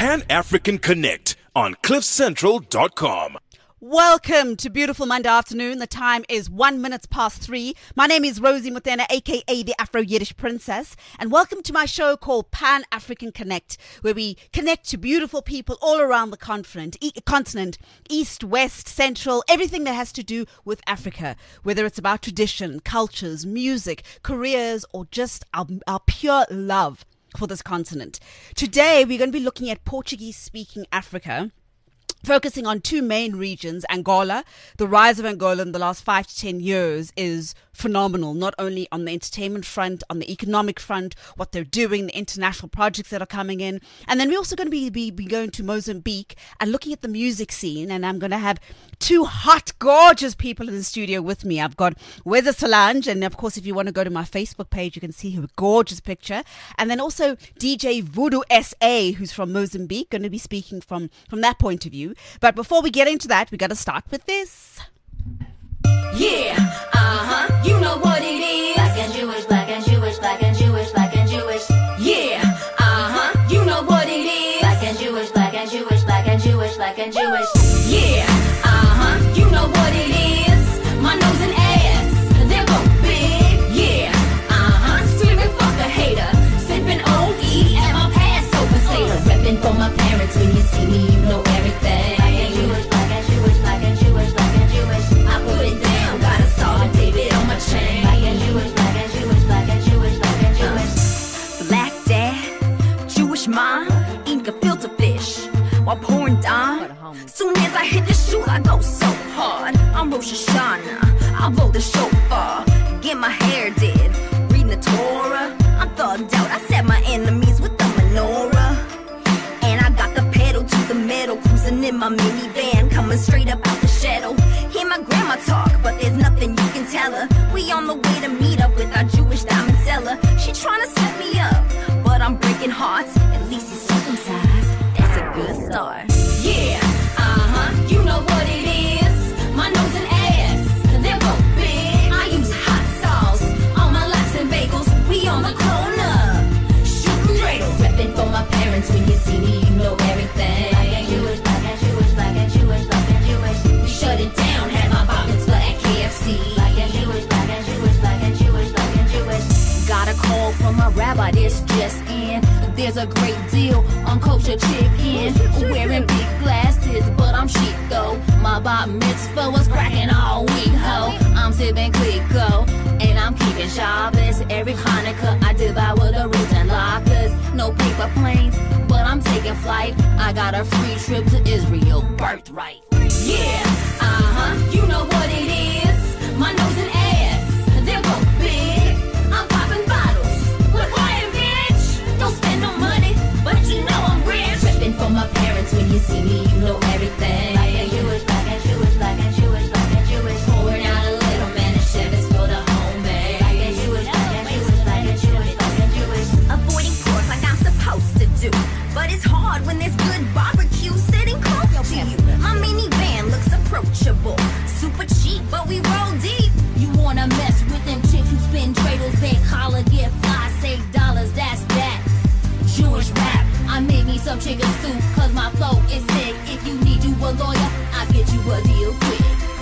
Pan African Connect on cliffcentral.com. Welcome to beautiful Monday afternoon. The time is 3:01. My name is Rosie Mutena, aka the Afro-Yiddish Princess, and welcome to my show called Pan African Connect, where we connect to beautiful people all around the continent, east, west, central, everything that has to do with Africa, whether it's about tradition, cultures, music, careers, or just our pure love for this continent. Today, we're going to be looking at Portuguese-speaking Africa, focusing on two main regions. Angola. The rise of Angola in the last 5 to 10 years is phenomenal, not only on the entertainment front, on the economic front, what they're doing, the international projects that are coming in. And then we're also going to be going to Mozambique and looking at the music scene. And I'm going to have two hot, gorgeous people in the studio with me. I've got Weza Solange, and of course, if you want to go to my Facebook page, you can see her gorgeous picture. And then also DJ Voodoo SA, who's from Mozambique, going to be speaking from that point of view. But before we get into that, we got to start with this. Yeah, you know what it is. Black and Jewish, black and Jewish, black and Jewish, black and Jewish. Yeah, you know what it is. Black and Jewish, black and Jewish, black and Jewish, black and Jewish. Yeah, you know what it is. My nose and ass, they're both big. Yeah, screaming fuck a hater, sipping OE at my Passover Seder, repping for my parents. When you see me, you know everything. Black and Jewish, black and Jewish, black and Jewish, black and Jewish. I put it down, got a star of David on my chain. Black and Jewish, black and Jewish, black and Jewish, black and Jewish. Black dad, Jewish mom, eating a filter fish while pouring down. Soon as I hit the shoot, I go so hard. I'm Rosh Hashanah, I blow the shofar, get my hair did, reading the Torah. I'm thugged out, I set my enemies with the menorah. And I got the pedal to the metal, cruising in my minivan, coming straight up out the shadow. Hear my grandma talk, but there's nothing you can tell her. We on the way to meet up with our Jewish diamond seller. She tryna set me up, but I'm breaking hearts. At least he's circumcised, that's a good start. Yeah, you know what it is. My nose and ass, they're both big. I use hot sauce on my laps and bagels. We on the corner, shooting dreidel, repping for my parents. When you see me, you know everything. Black and Jewish, black and Jewish, black and Jewish, black and Jewish. We shut it down, had my bobbins for at KFC. Black and Jewish, black and Jewish, black and Jewish, black and Jewish. Got a call from my rabbi, this just in. There's a great deal on kosher chicken. Wearing big glasses, but I'm chic though. My bar mitzvah was cracking all week, ho. I'm sipping Clico, and I'm keeping Shabbos. Every Hanukkah, I devour the roots and lockers. No paper planes, but I'm taking flight. I got a free trip to Israel, birthright. Yeah, you know what it is. My nose and ass, they're both big. I'm popping bottles with quiet, bitch. Don't spend no money, but you know I'm rich. Tripping for my parents. When you see me, you know everything. Black and Jewish, black and Jewish, black and Jewish, black and Jewish. Pouring out a little man and Chevys for the homemade. Black and Jewish, black and Jewish, black and Jewish, black and Jewish. Avoiding pork like I'm supposed to do, but it's hard when there's good barbecue sitting close to you. My minivan looks approachable, super cheap, but we roll deep. You wanna mess with them chicks who spin dreidels, bank holler, get fly, save dollars, that's that. Jewish rap, I made me some chicken soup, cause my flow is sick. If you need you a lawyer, I'll get you a deal quick.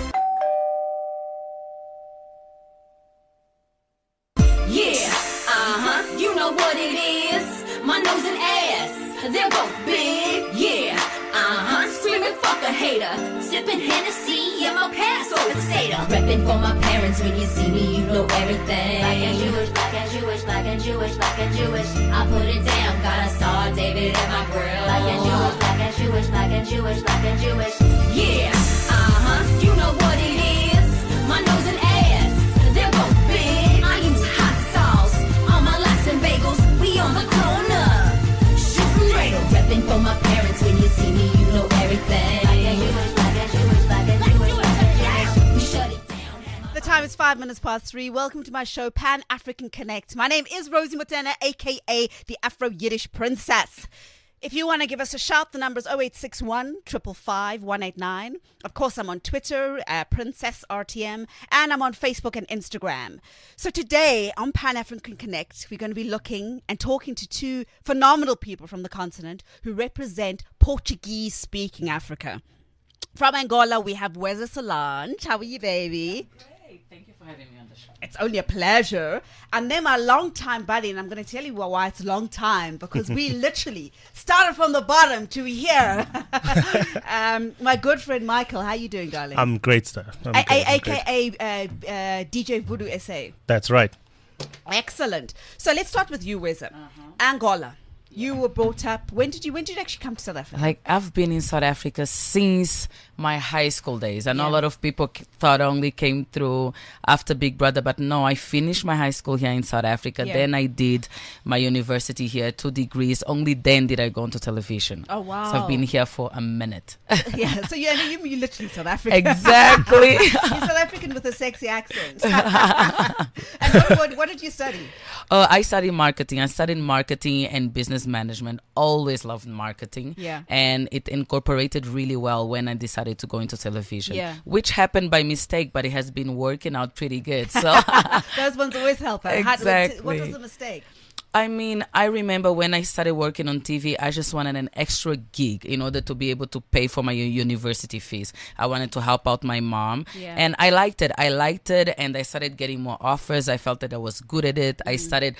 Yeah, you know what it is. My nose and ass, they're both big. Yeah, screaming fuck a hater, sipping Hennessy in my Passover Seder, repping for my parents. When you see me, you know everything. Black and Jewish, black and Jewish, black and Jewish, black and Jewish. I put it down, got a star of David at my grill. Black and Jewish, black and Jewish, black and Jewish, black and Jewish. Yeah, you know what it is. My nose and ass, they're both big. I use hot sauce on my laps and bagels. We on the corner, shooting dreidel, repping for my parents. When you see me, you know everything. Black and Jewish, black and Jewish, black and Jewish, black and Jewish. We shut it down. The time is 3:05. Welcome to my show, Pan African Connect. My name is Rosie Mutena, aka the Afro-Yiddish Princess. If you want to give us a shout, the number is 0861 555 189. Of course, I'm on Twitter, Princess RTM, and I'm on Facebook and Instagram. So today on Pan African Connect, we're going to be looking and talking to two phenomenal people from the continent who represent Portuguese-speaking Africa. From Angola, we have Weza Solange. How are you, baby? Great. Thank you for having me on the show. It's only a pleasure. And then my long-time buddy, and I'm going to tell you why it's a long time, because we literally started from the bottom to here. My good friend Michael, how you doing, darling? I'm great, sir. AKA DJ Voodoo SA. That's right. Excellent. So let's start with you, Weza. Angola. You were brought up. When did you actually come to South Africa? Like, I've been in South Africa since my high school days. I know a lot of people thought I only came through after Big Brother, but no, I finished my high school here in South Africa. Yeah. Then I did my university here, 2 degrees. Only then did I go into television. Oh, wow. So I've been here for a minute. Yeah, so you literally South African. Exactly. You're South African with a sexy accent. And what did you study? I studied marketing. I studied marketing and business management. Always loved marketing. Yeah. And it incorporated really well when I decided to go into television. Yeah. Which happened by mistake, but it has been working out pretty good. So Those ones always help. Exactly. What was the mistake? I mean, I remember when I started working on TV, I just wanted an extra gig in order to be able to pay for my university fees. I wanted to help out my mom. Yeah. And I liked it. And I started getting more offers. I felt that I was good at it. I started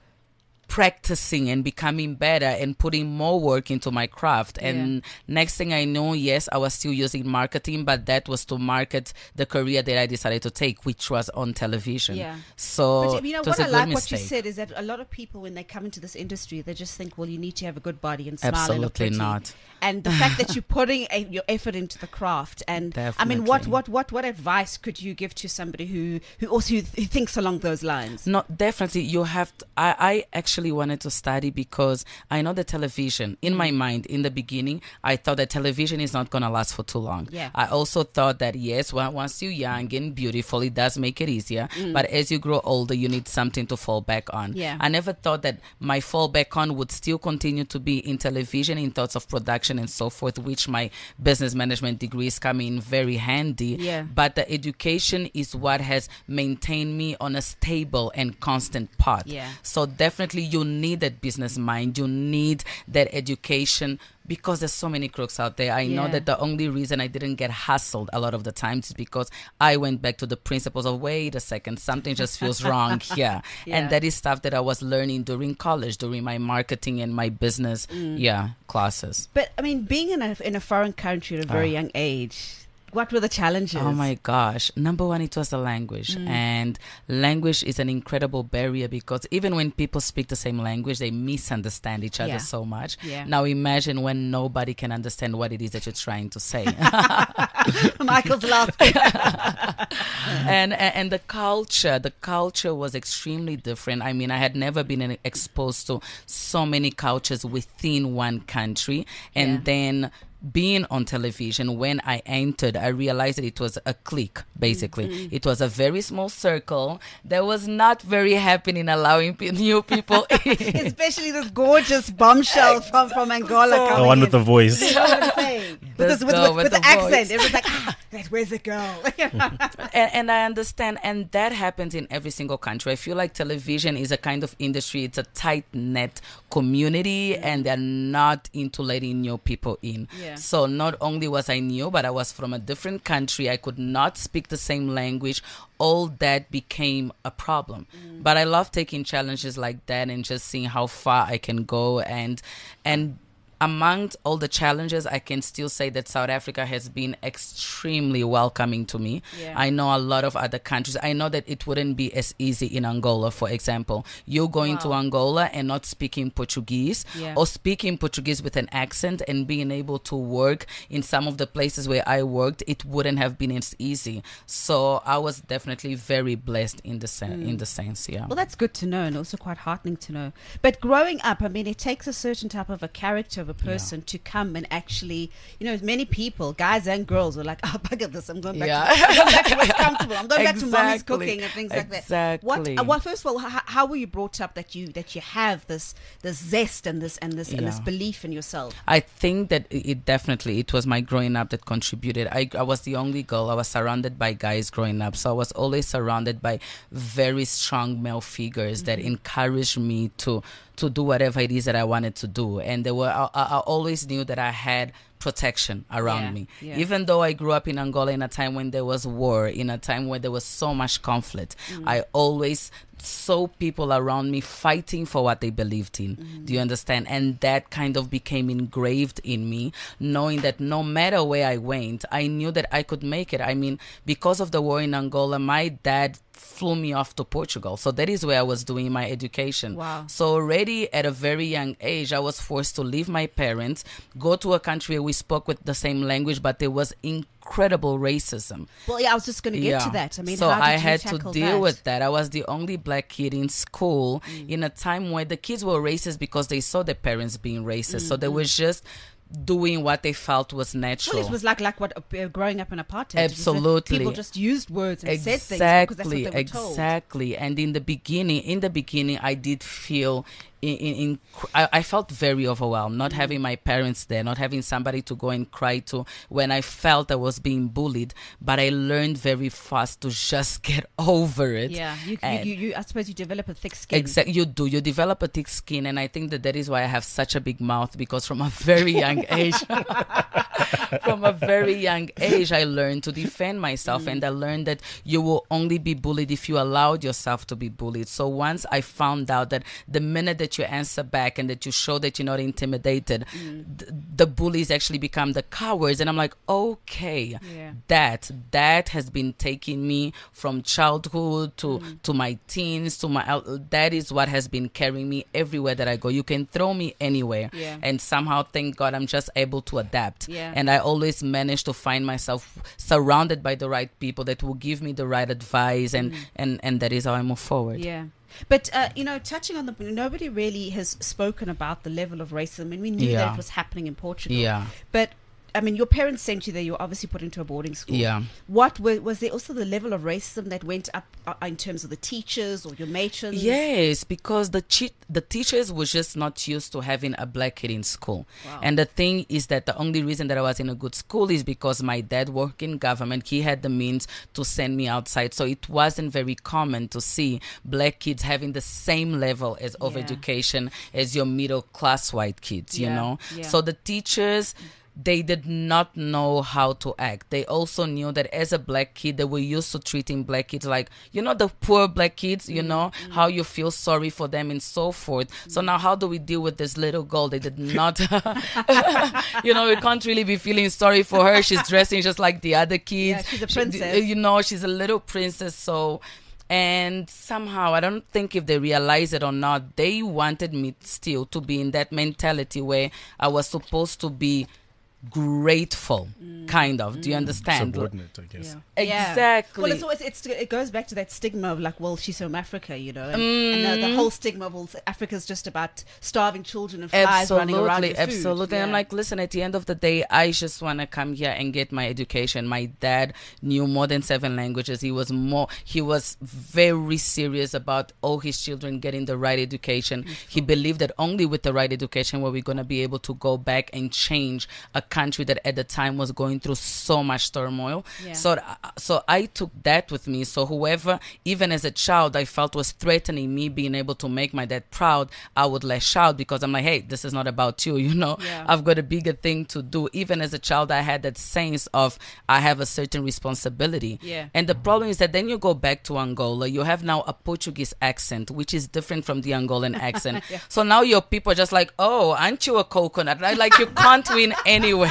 practicing and becoming better and putting more work into my craft. And next thing I know, yes, I was still using marketing, but that was to market the career that I decided to take, which was on television. Yeah. So But you know it was what a I good like mistake. what you said is that a lot of people, when they come into this industry, they just think, well, you need to have a good body and smile and look Absolutely pretty. not. And the fact that you're putting your effort into the craft, and I mean, Definitely. what advice could you give to somebody who thinks along those lines? No, definitely. You have to, I actually wanted to study because I know that television, in my mind, in the beginning, I thought that television is not going to last for too long. Yeah. I also thought that, yes, once you're young and beautiful, it does make it easier. But as you grow older, you need something to fall back on. Yeah. I never thought that my fallback on would still continue to be in television, in thoughts of production and so forth, which my business management degrees come in very handy. Yeah. But the education is what has maintained me on a stable and constant path. Yeah. So definitely you need that business mind. You need that education because there's so many crooks out there. I know Yeah. that the only reason I didn't get hustled a lot of the times is because I went back to the principles of, wait a second, something just feels wrong here. Yeah. And that is stuff that I was learning during college, during my marketing and my business classes. But I mean, being in a foreign country at a very young age, what were the challenges? Oh my gosh. Number one, it was the language. And language is an incredible barrier because even when people speak the same language, they misunderstand each other Yeah. so much. Yeah. Now imagine when nobody can understand what it is that you're trying to say. Michael's laughing. and the culture was extremely different. I mean, I had never been exposed to so many cultures within one country. And then being on television, when I entered, I realized that it was a clique, basically. It was a very small circle that was not very happy in allowing new people in. Especially this gorgeous bombshell from Angola coming The one with in. the voice. You know what I'm saying? With the accent. It was like, where's the girl? and I understand, and that happens in every single country. I feel like television is a kind of industry. It's a tight-knit community, and they're not into letting new people in. Yeah. So not only was I new, but I was from a different country. I could not speak the same language. All that became a problem. But I love taking challenges like that and just seeing how far I can go. And among all the challenges, I can still say that South Africa has been extremely welcoming to me. Yeah. I know a lot of other countries. I know that it wouldn't be as easy in Angola, for example. You going to Angola and not speaking Portuguese, or speaking Portuguese with an accent and being able to work in some of the places where I worked, it wouldn't have been as easy. So I was definitely very blessed in the sense, yeah. Well, that's good to know and also quite heartening to know. But growing up, I mean, it takes a certain type of a character of of a person to come and actually, many people, guys and girls, were like, oh, bugger this, I'm going back, I'm going back to what's comfortable. I'm going back to mommy's cooking and things like that. Exactly. Well, first of all, how were you brought up that you have this zest and this belief in yourself? I think that it was my growing up that contributed. I was the only girl. I was surrounded by guys growing up, so I was always surrounded by very strong male figures that encouraged me to do whatever it is that I wanted to do. And I always knew that I had protection around me. Yeah. Even though I grew up in Angola in a time when there was war, in a time where there was so much conflict, I always saw people around me fighting for what they believed in. Do you understand? And that kind of became engraved in me, knowing that no matter where I went, I knew that I could make it. I mean, because of the war in Angola, my dad flew me off to Portugal. So that is where I was doing my education. Wow. So already at a very young age, I was forced to leave my parents, go to a country where we spoke with the same language, but there was incredible racism. Well, yeah, I was just going to get to that. I mean, so how did I you had to tackle deal that? with that. I was the only black kid in school in a time where the kids were racist because they saw their parents being racist. So they were just doing what they felt was natural. Well, it was like what growing up in apartheid. Absolutely. People just used words and said things because that's what they were told. Exactly. And in the beginning, I did feel I felt very overwhelmed, not having my parents there, not having somebody to go and cry to when I felt I was being bullied. But I learned very fast to just get over it. Yeah, you I suppose you develop a thick skin. Exactly, you do. You develop a thick skin, and I think that is why I have such a big mouth, because from a very young age, I learned to defend myself, and I learned that you will only be bullied if you allowed yourself to be bullied. So once I found out that the minute that you answer back and that you show that you're not intimidated, the bullies actually become the cowards. And I'm like, okay, that has been taking me from childhood to my teens, that is what has been carrying me everywhere that I go. You can throw me anywhere, and somehow, thank God, I'm just able to adapt. And I always manage to find myself surrounded by the right people that will give me the right advice, and that is how I move forward. Yeah. But, touching on nobody really has spoken about the level of racism, and we knew that it was happening in Portugal. Yeah. But, I mean, your parents sent you there. You were obviously put into a boarding school. Yeah. What was there also the level of racism that went up in terms of the teachers or your matrons? Yes, because the teachers were just not used to having a black kid in school. Wow. And the thing is that the only reason that I was in a good school is because my dad worked in government. He had the means to send me outside. So it wasn't very common to see black kids having the same level of education as your middle class white kids, you know? Yeah. So the teachers, they did not know how to act. They also knew that as a black kid, they were used to treating black kids like, the poor black kids, how you feel sorry for them and so forth. So now how do we deal with this little girl? They did not, we can't really be feeling sorry for her. She's dressing just like the other kids. Yeah, she's a princess. She's a little princess. So... And somehow, I don't think if they realize it or not, they wanted me still to be in that mentality where I was supposed to be grateful, kind of. Do you understand? Subordinate, I guess. Yeah. Exactly. Well, it goes back to that stigma of like, well, she's from Africa, and the whole stigma of, well, Africa's just about starving children and flies running around with food. Absolutely. Yeah. I'm like, listen, at the end of the day, I just want to come here and get my education. My dad knew more than 7 languages. He was very serious about all his children getting the right education. He believed that only with the right education were we going to be able to go back and change a country that at the time was going through so much turmoil. Yeah. So I took that with me. So whoever, even as a child, I felt was threatening me being able to make my dad proud, I would lash out because I'm like, hey, this is not about you, Yeah. I've got a bigger thing to do. Even as a child, I had that sense of I have a certain responsibility. Yeah. And the problem is that then you go back to Angola, you have now a Portuguese accent, which is different from the Angolan accent. Yeah. So now your people are just like, oh, aren't you a coconut? Like you can't win anywhere.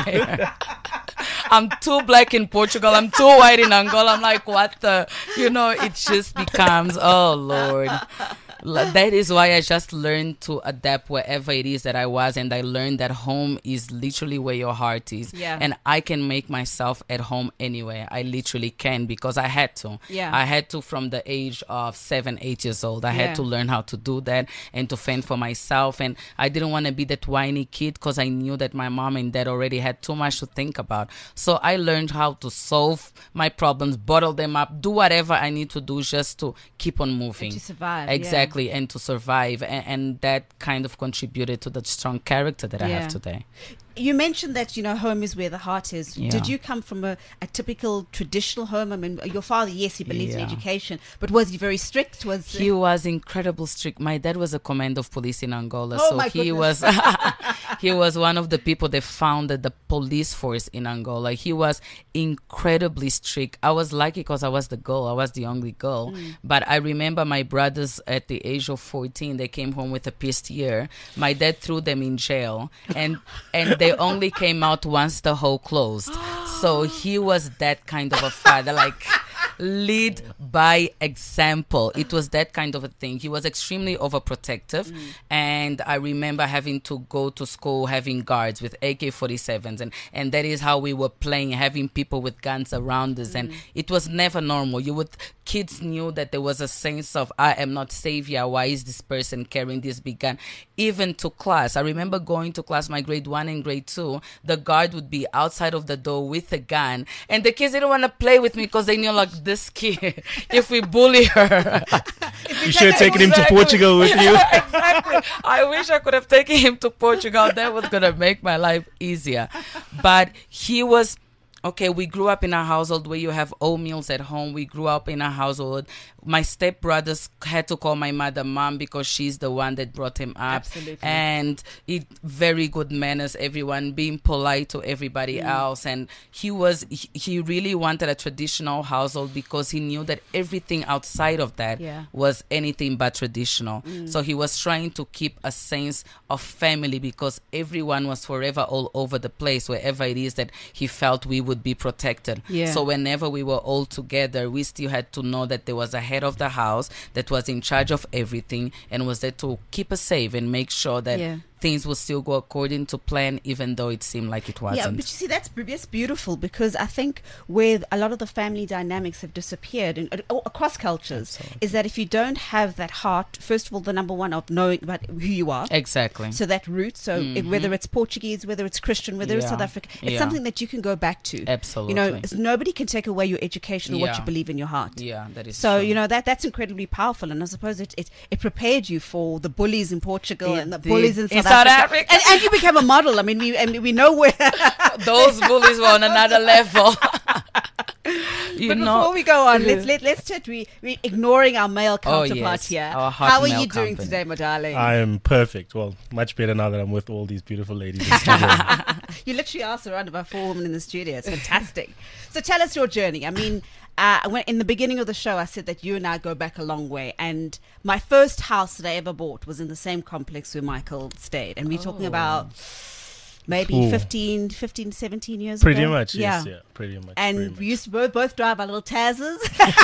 I'm too black in Portugal. I'm too white in Angola. I'm like, what the, it just becomes, oh Lord. That is why I just learned to adapt wherever it is that I was, and I learned that home is literally where your heart is. Yeah. And I can make myself at home anywhere. I literally can, because I had to. Yeah. I had to from the age of 7, 8 years old. I had to learn how to do that and to fend for myself. And I didn't want to be that whiny kid, because I knew that my mom and dad already had too much to think about. So I learned how to solve my problems, bottle them up, do whatever I need to do just to keep on moving. To survive. Exactly, and to survive. And that kind of contributed to the strong character that I have today. You mentioned that, home is where the heart is. Yeah. Did you come from a typical traditional home? I mean, your father, yes, he believed in Yeah. education, but was he very strict? He was incredible strict. My dad was a commander of police in Angola. Oh, so my he goodness. was he was one of the people that founded the police force in Angola. He was incredibly strict. I was lucky because I was the girl. I was the only girl. But I remember my brothers at the age of 14, they came home with a pissed ear. My dad threw them in jail, and they only came out once the hole closed. So he was that kind of a father, like lead by example. It was that kind of a thing. He was extremely overprotective, and I remember having to go to school having guards with AK-47s, and that is how we were playing, having people with guns around us, and it was never normal. Kids knew that there was a sense of, I am not savior, why is this person carrying this big gun? Even to class. I remember going to class, my grade 1 and grade 2, the guard would be outside of the door with a gun, and the kids didn't want to play with me because they knew, like, this kid, if we bully her. You should have taken him to Portugal with you. Exactly. I wish I could have taken him to Portugal. That was going to make my life easier. But he was... Okay, we grew up in a household where you have all meals at home. We grew up in a household. My stepbrothers had to call my mother mom because she's the one that brought him up. Absolutely. And very good manners, everyone, being polite to everybody else. And he really wanted a traditional household because he knew that everything outside of that was anything but traditional. So he was trying to keep a sense of family because everyone was forever all over the place, wherever it is that he felt we would be protected. Yeah. So whenever we were all together, we still had to know that there was a head of the house that was in charge of everything and was there to keep us safe and make sure that things will still go according to plan, even though it seemed like it wasn't. Yeah, but you see, that's beautiful, because I think where a lot of the family dynamics have disappeared across cultures is that if you don't have that heart, first of all, the number one of knowing about who you are. Exactly. So that root, whether it's Portuguese, whether it's Christian, whether it's South African, it's something that you can go back to. Absolutely. Nobody can take away your education or what you believe in your heart. Yeah, that is so true. that's incredibly powerful, and I suppose it prepared you for the bullies in Portugal and the bullies in South Africa. And you became a model. I mean, we know where those bullies were on another level. Before we go on, let's chat. We ignoring our male counterpart here. How are you doing today, my darling? I am perfect. Well, much better now that I'm with all these beautiful ladies in the studio. You literally are surrounded by 4 women in the studio. It's fantastic. So tell us your journey. I mean, when in the beginning of the show, I said that you and I go back a long way. And my first house that I ever bought was in the same complex where Michael stayed. And we're talking about maybe 15, 17 years pretty ago. much, yes, yeah, pretty much. And we used to both drive our little Tazers.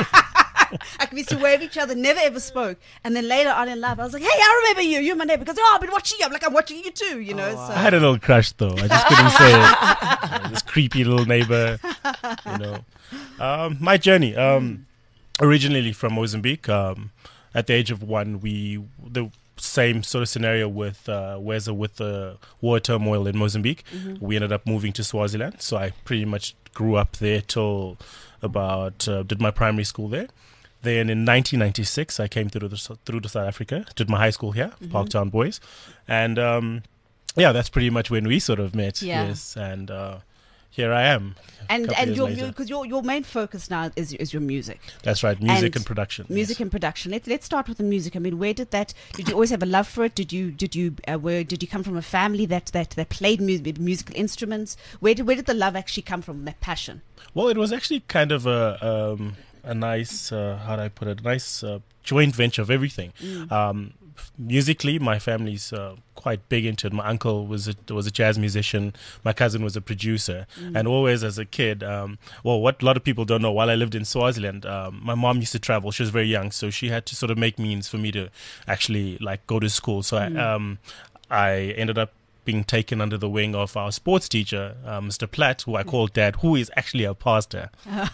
We used to wave each other, never ever spoke. And then later on in life, I was like, hey, I remember you. You're my neighbor. Because, I've been watching you. I'm like, I'm watching you too, you know. So. I had a little crush, though. I just couldn't say it. This creepy little neighbor, you know. My journey, originally from Mozambique. At the age of 1, the same sort of scenario with Weza with the war turmoil in Mozambique. We ended up moving to Swaziland. So I pretty much grew up there till about, did my primary school there. Then in 1996, I came through to South Africa, did my high school here, Parktown Boys. And that's pretty much when we sort of met. Yeah. Yes, and here I am. And your main focus now is your music. That's right, music and production. Music and production. Let's start with the music. I mean, where did you always have a love for it? Did you come from a family that played musical instruments? Where did the love actually come from? That passion? Well, it was actually kind of a nice, how do I put it? A nice joint venture of everything. Musically, my family's quite big into it. My uncle was a jazz musician. My cousin was a producer. And always as a kid, what a lot of people don't know, while I lived in Swaziland, my mom used to travel. She was very young, so she had to sort of make means for me to actually like go to school. So I ended up being taken under the wing of our sports teacher, Mr. Platt, who I call Dad, who is actually a pastor.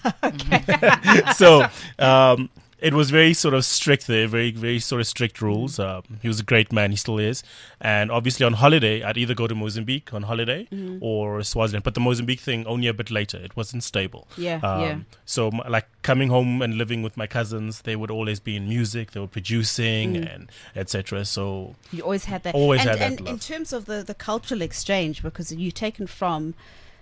So it was very sort of strict there, very, very sort of strict rules. He was a great man, he still is. And obviously on holiday, I'd either go to Mozambique on holiday or Swaziland. But the Mozambique thing only a bit later. It wasn't stable. So like coming home and living with my cousins, they would always be in music, they were producing and etc. So you always had that. And in terms of the cultural exchange, because you're taken from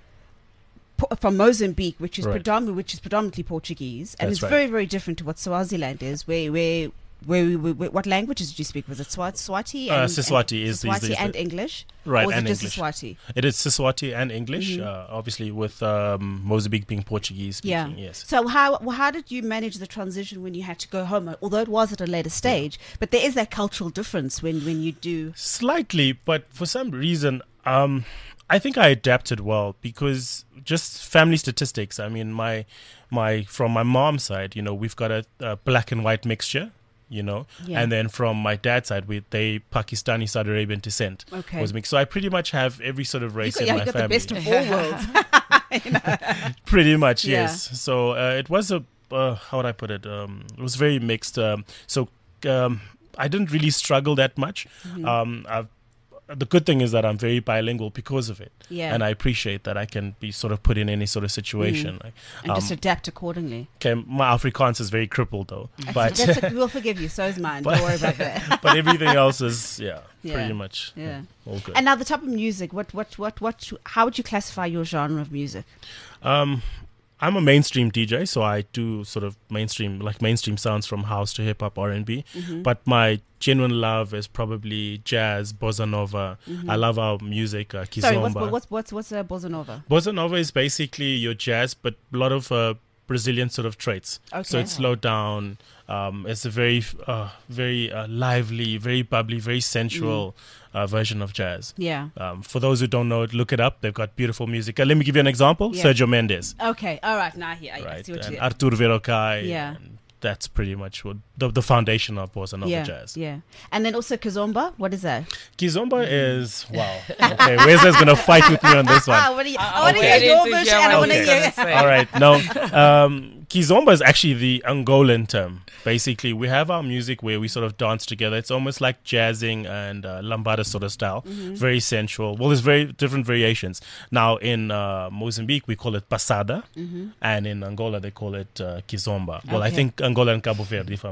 Mozambique, which is predominantly Portuguese, and it's very, very different to what Swaziland is. Where what languages did you speak? Was it Swati? Siswati and English, right? Or was and it just English. Siswati? It is Siswati and English, obviously with Mozambique being Portuguese speaking. Yes. So how did you manage the transition when you had to go home? Although it was at a later stage, but there is that cultural difference when you do. Slightly, but for some reason, I think I adapted well because just family statistics. I mean, from my mom's side, we've got a black and white mixture, and then from my dad's side, they Pakistani, Saudi Arabian descent was mixed. So I pretty much have every sort of race in my got family. the best of all worlds. Pretty much, yes. So it was how would I put it? It was very mixed. So I didn't really struggle that much. The good thing is that I'm very bilingual because of it. And I appreciate that I can be sort of put in any sort of situation. And just adapt accordingly. Okay, my Afrikaans is very crippled though. But we'll forgive you, so is mine. Don't worry about that. But everything else is, pretty much all good. And now the type of music, how would you classify your genre of music? I'm a mainstream DJ, so I do sort of mainstream sounds from house to hip hop, R&B. But my genuine love is probably jazz, bossa nova. I love our music, kizomba. Sorry, what's a bossa nova? Bossa nova is basically your jazz, but a lot of Brazilian sort of traits. So it's slowed down. It's a very lively, very bubbly, very sensual version of jazz. For those who don't know it, look it up. They've got beautiful music. Let me give you an example. Sergio Mendes. Okay, all right. Now here, I see what you did. Artur Verocai. And that's pretty much what the foundation of bossa nova jazz. And then also kizomba. What is that? Kizomba is Okay, Wesley's gonna fight with me on this one. I want to hear your version, and I want to hear. All right, no. Kizomba is actually the Angolan term. Basically, we have our music where we sort of dance together. It's almost like jazzing and lambada sort of style. Very sensual. Well, there's very different variations. Now, in Mozambique, we call it passada, and in Angola, they call it kizomba. Well, I think Angola and Cabo Verde, if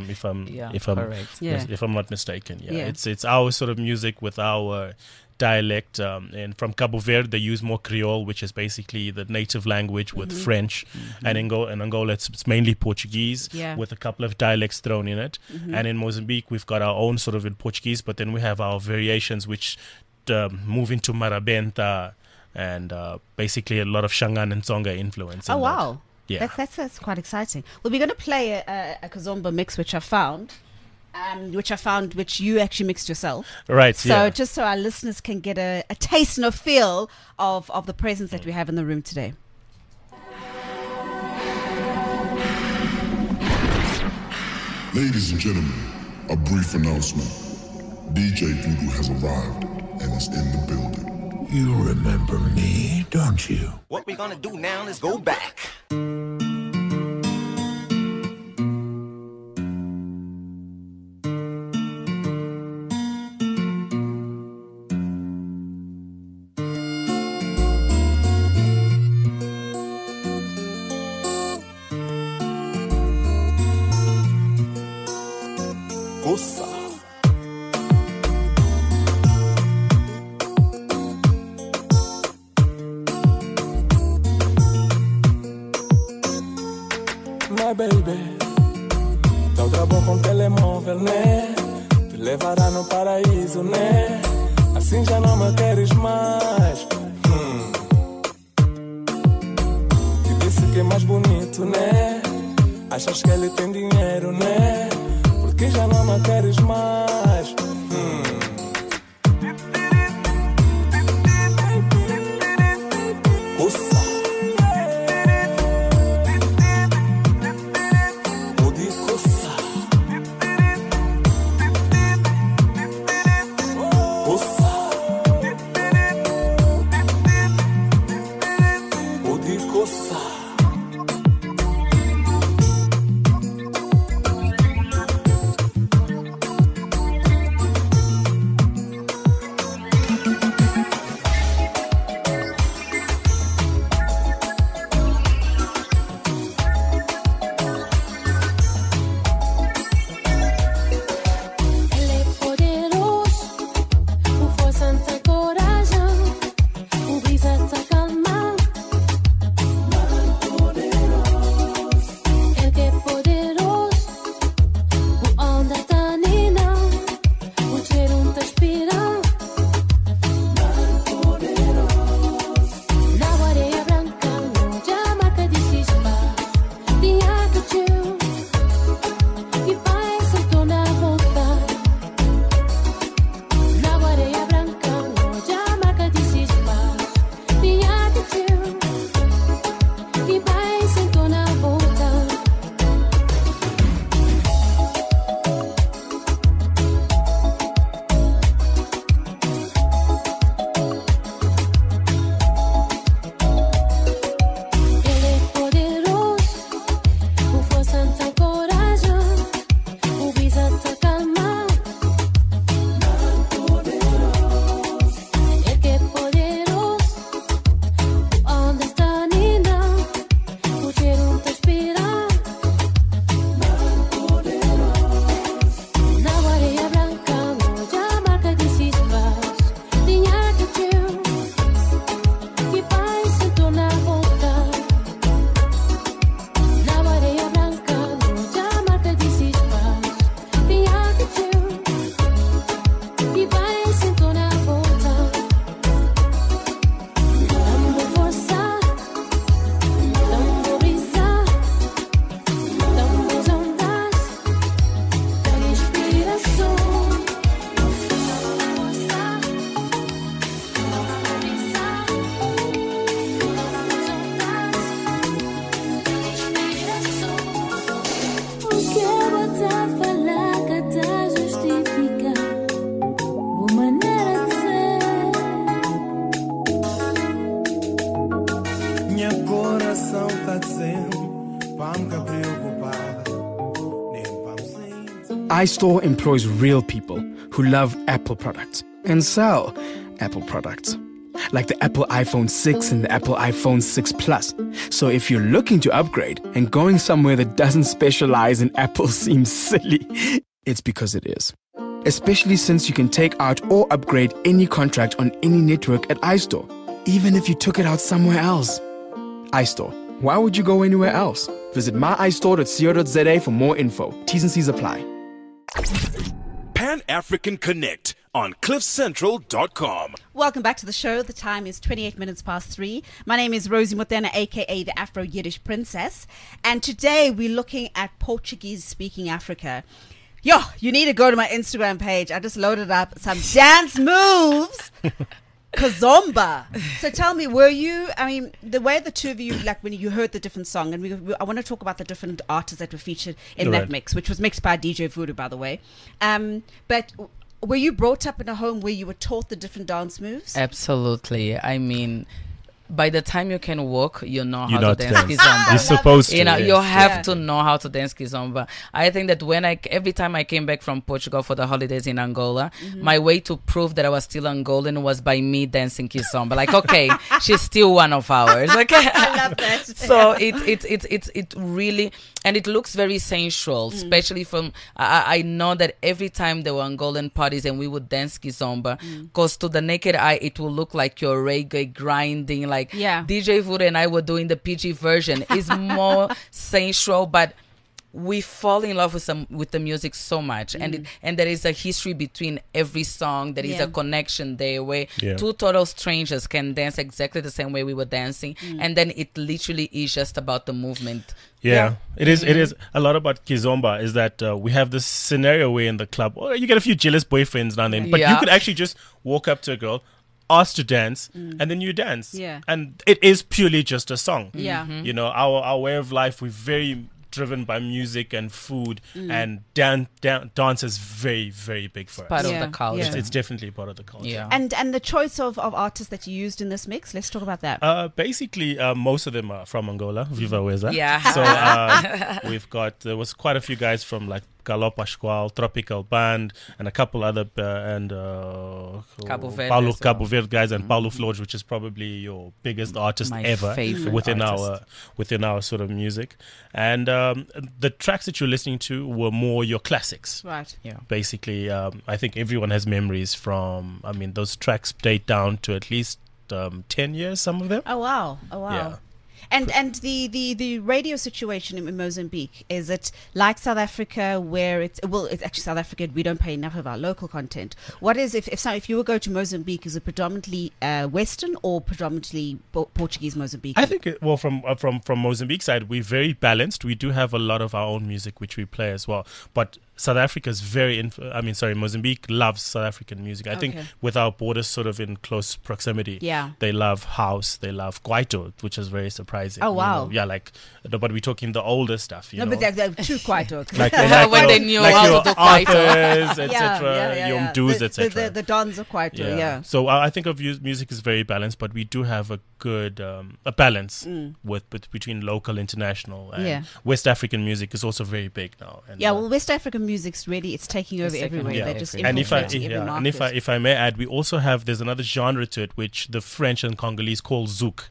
I'm not mistaken. It's our sort of music with our dialect, and from Cabo Verde they use more Creole, which is basically the native language with French, and in Angola it's mainly Portuguese with a couple of dialects thrown in it, and in Mozambique we've got our own sort of in Portuguese, but then we have our variations which move into Marabenta and basically a lot of Shangaan and Tsonga influence. Oh wow, that's quite exciting. Well, we're going to play a kizomba mix which which you actually mixed yourself. Right. So just so our listeners can get a taste and a feel of the presence that we have in the room today. Ladies and gentlemen, a brief announcement. DJ Voodoo has arrived and is in the building. You remember me, don't you? What we're gonna do now is go back. My baby, dá o trabalho com telemóvel, né? Te levará no paraíso, né? Assim já não me queres mais. Te disse que é mais bonito, né? Achas que ele tem dinheiro, né? Por que já não me queres mais. Ouça. O de coça. Ouça. O de coça. iStore employs real people who love Apple products and sell Apple products, like the Apple iPhone 6 and the Apple iPhone 6 Plus. So if you're looking to upgrade and going somewhere that doesn't specialize in Apple seems silly, it's because it is. Especially since you can take out or upgrade any contract on any network at iStore, even if you took it out somewhere else. iStore. Why would you go anywhere else? Visit myistore.co.za for more info. T's and C's apply. Pan African Connect on cliffcentral.com. Welcome back to the show. The time is 28 minutes past 3. My name is Rosie Mutena, aka the Afro-Yiddish Princess. And today we're looking at Portuguese-speaking Africa. Yo, you need to go to my Instagram page. I just loaded up some dance moves. Kazomba. So tell me, were you, I mean, the way the two of you, like when you heard the different song, and I want to talk about the different artists that were featured in that mix, which was mixed by DJ Voodoo, by the way. But were you brought up in a home where you were taught the different dance moves? Absolutely. I mean, by the time you can walk, you know how to dance kizomba. You're supposed to. You know, you have to know how to dance kizomba. I think that every time I came back from Portugal for the holidays in Angola, my way to prove that I was still Angolan was by me dancing kizomba. Like, okay, she's still one of ours. Okay, I love that. So it really, and it looks very sensual, especially from. I know that every time there were Angolan parties and we would dance kizomba, because to the naked eye it will look like you're reggae grinding. Like DJ Voodoo and I were doing the PG version. It's more sensual, but we fall in love with the music so much, and there is a history between every song. There is a connection there where two total strangers can dance exactly the same way we were dancing, and then it literally is just about the movement. Yeah. It is a lot about Kizomba is that we have this scenario where in the club, you get a few jealous boyfriends now and then, but you could actually just walk up to a girl, ask to dance, and then you dance. Yeah. And it is purely just a song. Yeah. You know, our way of life, we're very driven by music and food, and dance is very, very big for us. Part of the culture. It's definitely part of the culture. Yeah. And the choice of artists that you used in this mix, let's talk about that. Basically, most of them are from Angola, Viva Weza. Yeah. So there was quite a few guys from like Galo Pascual, Tropical Band, and a couple other Cabo Verde Cabo Verde guys, and Paulo Flores, which is probably your biggest artist My ever favorite within artist. our sort of music. And the tracks that you're listening to were more your classics. Right. Yeah. Basically, I think everyone has memories from. I mean, those tracks date down to at least 10 years. Some of them. Oh wow. Yeah. And the radio situation in Mozambique, is it like South Africa where it's actually South Africa, we don't pay enough of our local content. What is if you were go to Mozambique, is it predominantly Western or predominantly Portuguese Mozambique? I think from Mozambique side, we're very balanced. We do have a lot of our own music which we play as well, but South Africa is Mozambique loves South African music. I think with our borders sort of in close proximity, they love house, they love Kwaito, which is very surprising. Oh wow! You know? Yeah, like, but we're talking the older stuff. You know? But they're too Kwaito. When they knew how to do Arthurs, etc., your Mdu's, etc. The dons of Kwaito. Yeah. So I think of music is very balanced, but we do have a good a balance between local, international, and West African music is also very big now. And, well, West African music's really, it's taking over everywhere. Yeah. They're just and infiltrating if I may add, we also have, there's another genre to it which the French and Congolese call zouk,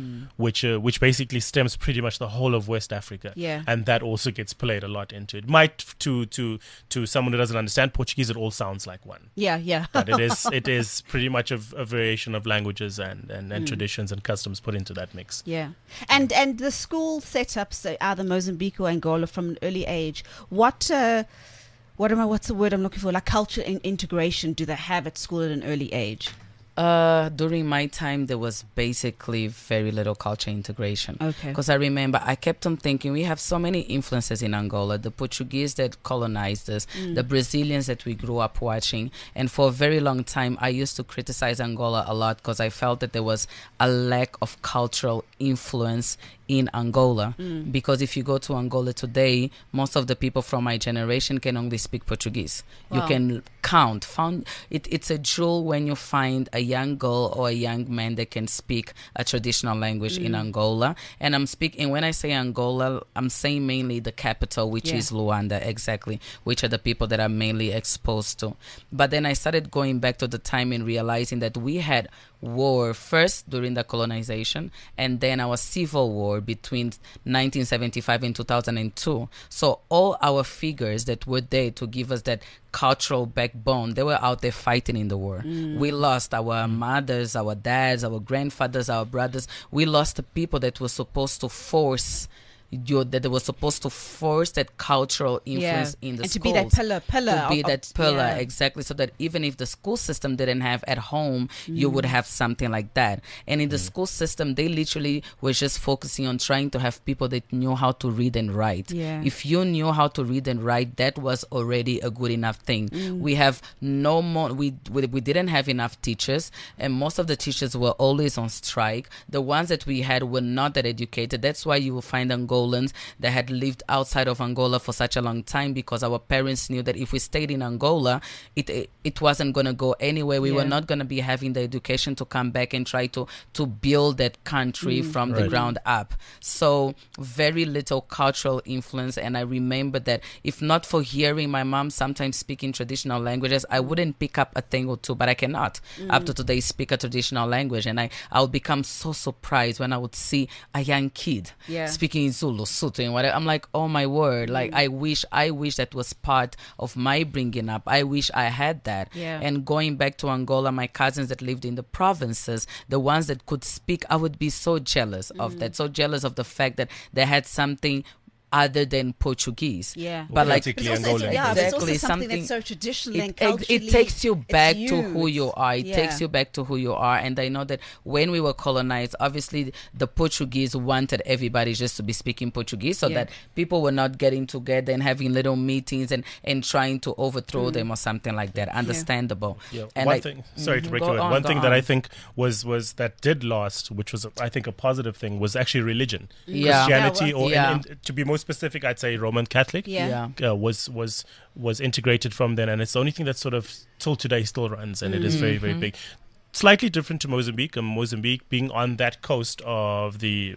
which basically stems pretty much the whole of West Africa. Yeah. And that also gets played a lot into it. Might to someone who doesn't understand Portuguese, it all sounds like one. Yeah. But it is pretty much a variation of languages and traditions and customs put into that mix. Yeah. And the school setups, either Mozambique or Angola, from an early age, what's the word I'm looking for? Like culture integration, do they have at school at an early age? During my time, there was basically very little culture integration. Okay. Because I remember I kept on thinking, we have so many influences in Angola, the Portuguese that colonized us, the Brazilians that we grew up watching. And for a very long time, I used to criticize Angola a lot because I felt that there was a lack of cultural influence in Angola, because if you go to Angola today, most of the people from my generation can only speak Portuguese. Wow. You can it's a jewel when you find a young girl or a young man that can speak a traditional language in Angola. And when I say Angola, I'm saying mainly the capital, which is Luanda, exactly, which are the people that I'm mainly exposed to. But then I started going back to the time and realizing that we had war first during the colonization, and then our civil war between 1975 and 2002. So all our figures that were there to give us that cultural backbone, they were out there fighting in the war. We lost our mothers, our dads, our grandfathers, our brothers. We lost the people that were supposed to force that cultural influence in the and schools. To be that pillar. Exactly, so that even if the school system didn't have at home, you would have something like that. And in the school system, they literally were just focusing on trying to have people that knew how to read and write. If you knew how to read and write, that was already a good enough thing. We have no more, we didn't have enough teachers, and most of the teachers were always on strike. The ones that we had were not that educated. That's why you will find Angolans that had lived outside of Angola for such a long time, because our parents knew that if we stayed in Angola, it wasn't going to go anywhere. We were not going to be having the education to come back and try to build that country from the ground up. So very little cultural influence. And I remember that if not for hearing my mom sometimes speaking traditional languages, I wouldn't pick up a thing or two, but I cannot up to today speak a traditional language. And I would become so surprised when I would see a young kid speaking Zulu, Sotho, and whatever. I'm like, oh my word! Like I wish that was part of my bringing up. I wish I had that. And going back to Angola, my cousins that lived in the provinces, the ones that could speak, I would be so jealous of that. So jealous of the fact that they had something other than Portuguese. Yeah. But like Authentically But it's also, Angolan. yeah, but it's also Exactly, something that's something- so traditional and it culturally. takes you back it's to who you used. are. It Yeah. takes you back to who you are. And I know that when we were colonized, obviously the Portuguese wanted everybody just to be speaking Portuguese so Yeah. that people were not getting together and having little meetings and trying to overthrow them or something like that. Understandable. Yeah. And One I- thing, sorry to break Go you in. on, One go thing that I on. think was that did last, which was I think a positive thing, was actually religion, Yeah. Christianity, Yeah, or yeah. and to be more specific, I'd say Roman Catholic. Yeah. Was integrated from then, and it's the only thing that sort of till today still runs, and it is very very big. Slightly different to Mozambique. Mozambique being on that coast of the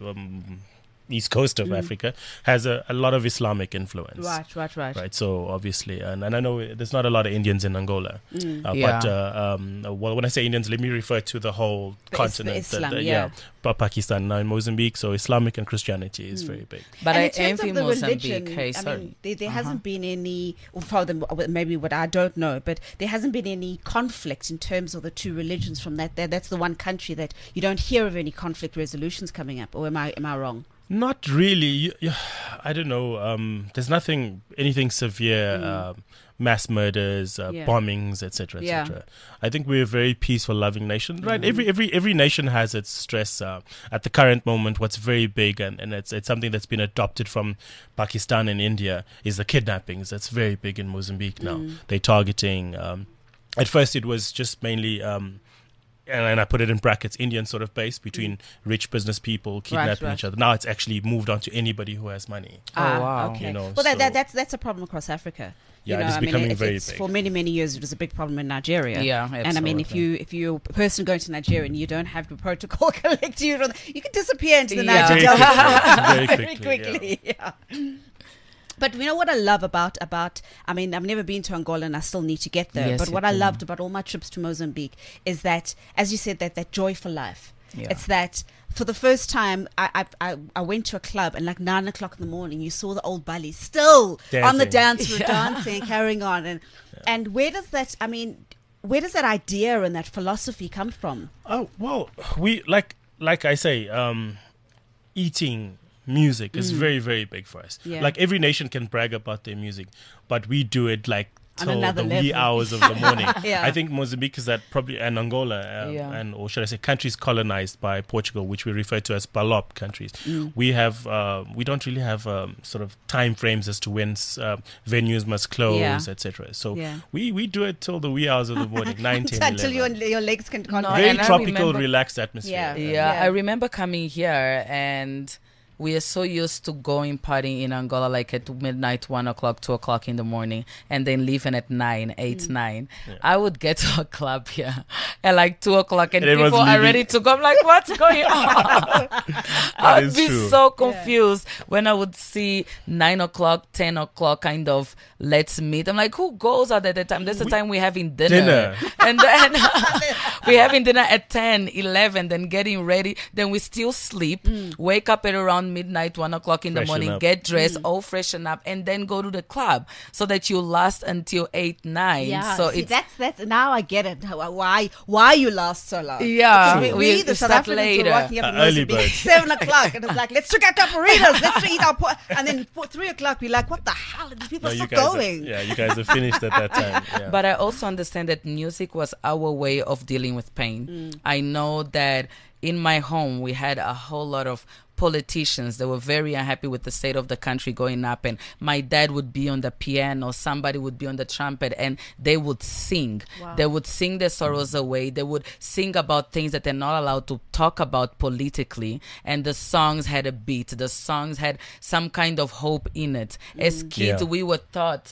east coast of Africa has a lot of Islamic influence. Right. So obviously, and I know there's not a lot of Indians in Angola, Yeah. but well, when I say Indians, let me refer to the whole continent. Islam, yeah. Pakistan now in Mozambique. So Islamic and Christianity is very big. But And I in terms envy of the Mozambique. religion, Hey, I sorry. mean, there hasn't been any, or for them, maybe what I don't know, but there hasn't been any conflict in terms of the two religions from that. That's the one country that you don't hear of any conflict resolutions coming up. Or am I wrong? Not really. I don't know. There's anything severe, mass murders, Yeah. bombings, etc., Yeah. etc. I think we're a very peaceful, loving nation. Right. Every nation has its stress. At the current moment, what's very big and it's something that's been adopted from Pakistan and India is the kidnappings. That's very big in Mozambique now. They're targeting. At first, it was just mainly. And I put it in brackets, Indian sort of base between rich business people kidnapping right. each other. Now it's actually moved on to anybody who has money. wow. Okay. You know, well, so- that's a problem across Africa. Yeah, it is becoming very it's big. For many years, it was a big problem in Nigeria. Yeah, and I mean, absolutely. if you're a person going to Nigeria and you don't have the protocol collect you can disappear into the Yeah. Niger Very Delta quickly, very quickly, Yeah. But you know what I love about I mean, I've never been to Angola and I still need to get there. Yes, but what you I do. loved about all my trips to Mozambique is that, as you said, that joy for life. Yeah. It's that for the first time I went to a club and like 9 o'clock in the morning you saw the old bullies still on the Dancing. dance floor dancing and carrying on and where does that idea and that philosophy come from? Oh well, we like I say, eating music is very very big for us. Yeah. Like every nation can brag about their music, but we do it like On till another the wee level. hours of the morning. Yeah. I think Mozambique is that probably, and Angola, Yeah. and or should I say countries colonized by Portugal, which we refer to as Palop countries. We have we don't really have sort of time frames as to when venues must close, Yeah. etc. So Yeah. we do it till the wee hours of the morning, 9, 10, Until 11. your legs can No, Very and I tropical, remember- relaxed atmosphere. Yeah. Yeah, I remember coming here and we are so used to going partying in Angola like at midnight, 1 o'clock, 2 o'clock in the morning, and then leaving at 9, 8, 9. I would get to a club here at like 2 o'clock and And everyone's people are leaving. ready to go. I'm like, what's going on? I'd is be true. so confused when I would see 9 o'clock, 10 o'clock kind of let's meet. I'm like, who goes out at that time? That's the time we're having dinner. And then we're having dinner at 10, 11, then getting ready. Then we still sleep, wake up at around midnight, 1 o'clock in the Freshen morning, up. get dressed, all freshen up, and then go to the club so that you last until 8, 9. Yeah, So see, it's that's now I get it. Why you last so long? Yeah, Because we the South start Africans later. were walking up in Early Mozambique birds. 7 o'clock, and it's like let's check out taparitas, let's eat our and then 3 o'clock we're like, what the hell? These people No, are you still guys going. you guys are finished at that time. Yeah. But I also understand that music was our way of dealing with pain. I know that in my home, we had a whole lot of politicians that were very unhappy with the state of the country going up, and my dad would be on the piano, somebody would be on the trumpet, and they would sing. They would sing their sorrows away. They would sing about things that they're not allowed to talk about politically, and the songs had a beat. The songs had some kind of hope in it. As kids, Yeah. we were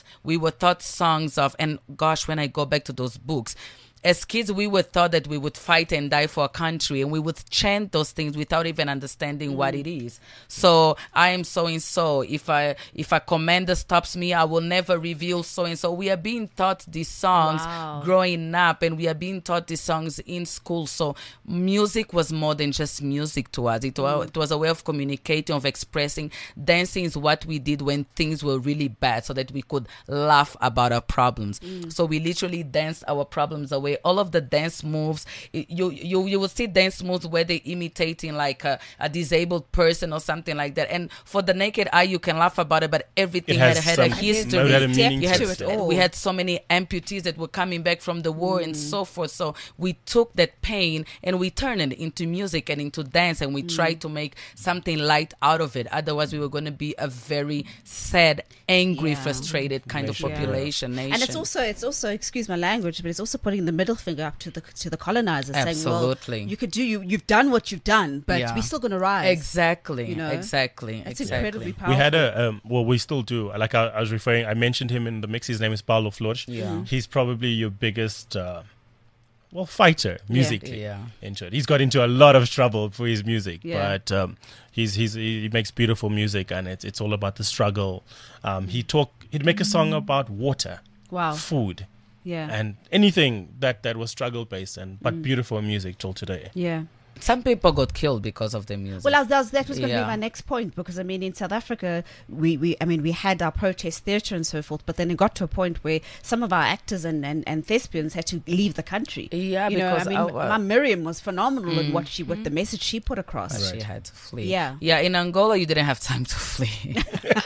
taught songs of, and gosh, when I go back to those books, as kids, we were taught that we would fight and die for a country, and we would chant those things without even understanding what it is. So I am so and so. If a commander stops me, I will never reveal so and so. We are being taught these songs growing up, and we are being taught these songs in school. So music was more than just music to us. It was a way of communicating, of expressing. Dancing is what we did when things were really bad, so that we could laugh about our problems. So we literally danced our problems away all of the dance moves, you will see dance moves where they're imitating like a disabled person or something like that. And for the naked eye, you can laugh about it, but everything had a history. We had so many amputees that were coming back from the war and so forth. So we took that pain and we turned it into music and into dance, and we tried to make something light out of it. Otherwise, we were going to be a very sad, angry, frustrated kind of population nation. And it's also, excuse my language, but it's also putting the middle finger up to the colonizers, Absolutely. saying, well, you've done what you've done, but we're still going to rise. Exactly. You know? Exactly. It's incredibly powerful. We had we still do. Like I was referring, I mentioned him in the mix. His name is Paulo Flores. Yeah. He's probably your biggest, fighter musically. Yeah. Into it. He's got into a lot of trouble for his music, but he makes beautiful music, and it's all about the struggle. He'd make a song about water, food, and anything that was struggle based, but beautiful music till today. Yeah. Some people got killed because of their music. Well, that was going to be my next point, because I mean, in South Africa, we had our protest theatre and so forth, but then it got to a point where some of our actors and thespians had to leave the country. Yeah, because Miriam was phenomenal in what the message she put across. She had to flee. Yeah. In Angola, you didn't have time to flee.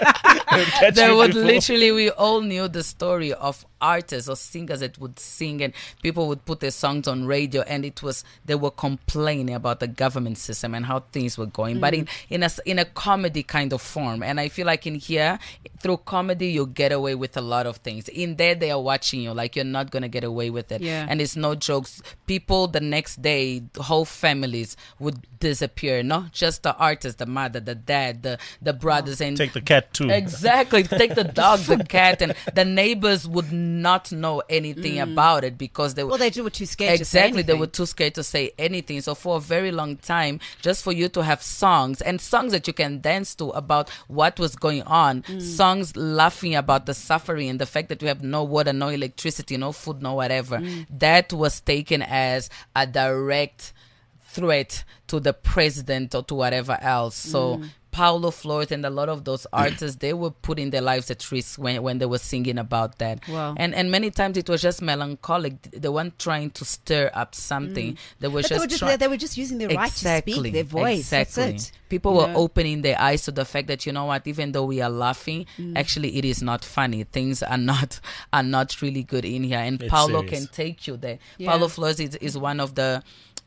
We all knew the story of artists or singers that would sing, and people would put their songs on radio, and they were complaining about the government system and how things were going, but in a comedy kind of form. And I feel like in here, through comedy, you get away with a lot of things. In there, they are watching you, like you're not going to get away with it. And it's no jokes. People the next day, whole families would disappear, not just the artist, the mother, the dad, the brothers, and take the cat too. Exactly, take the dog, the cat, and the neighbors would not know anything about it because they were too scared to say anything. They were too scared to say anything. So for a very long time, just for you to have songs that you can dance to about what was going on, songs laughing about the suffering and the fact that you have no water, no electricity, no food, no whatever, that was taken as a direct threat to the president or to whatever else. So Paulo Flores and a lot of those artists, they were putting their lives at risk when they were singing about that. Wow. And many times it was just melancholic. They weren't trying to stir up something. They were just using their right to speak, their voice. Exactly. That's it. People were opening their eyes to the fact that, you know what, even though we are laughing, actually it is not funny. Things are not really good in here. And Paulo can take you there. Paulo Flores is one of the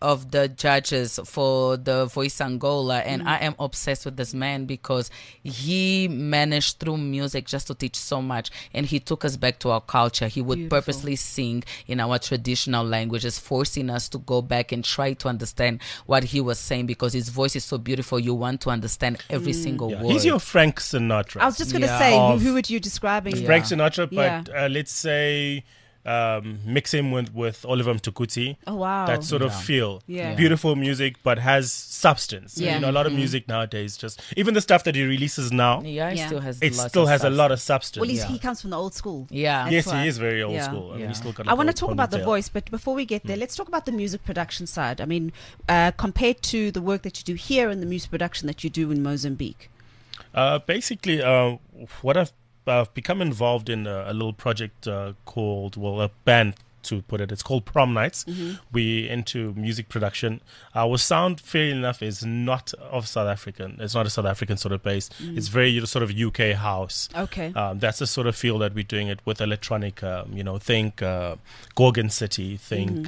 judges for the Voice Angola, and I am obsessed with this man because he managed through music just to teach so much, and he took us back to our culture. He would purposely sing in our traditional languages, forcing us to go back and try to understand what he was saying, because his voice is so beautiful. You want to understand every single word. He's your Frank Sinatra. I was just going to say, who would you describe him? Frank Sinatra, but let's say mix him with Oliver Mtukudzi. Oh wow, that sort of feel. Beautiful music, but has substance. A lot of music nowadays, just even the stuff that he releases now, it still has a lot of substance. Well, he comes from the old school. Yes, he is very old school. I mean, he's still got I want to talk about the voice, but before we get there, let's talk about the music production side. I mean, compared to the work that you do here and the music production that you do in Mozambique. Basically, what I've become involved in a little project called, a band to put it. It's called Prom Nights. We're into music production. Our sound, fair enough, is not of South African. It's not a South African sort of base. It's very sort of UK house. Okay. That's the sort of feel that we're doing it with electronic. Think Gorgon City. Think